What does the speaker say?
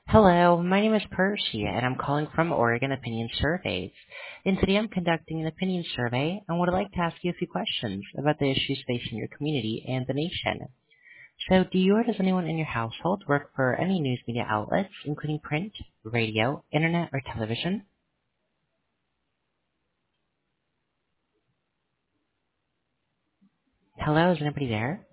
Hello, my name is Percy, and I'm calling from Oregon Opinion Surveys. And today I'm conducting an opinion survey and would like to ask you a few questions about the issues facing your community and the nation. So, do you or does anyone in your household work for any news media outlets, including print, radio, internet, or television? Hello, is anybody there?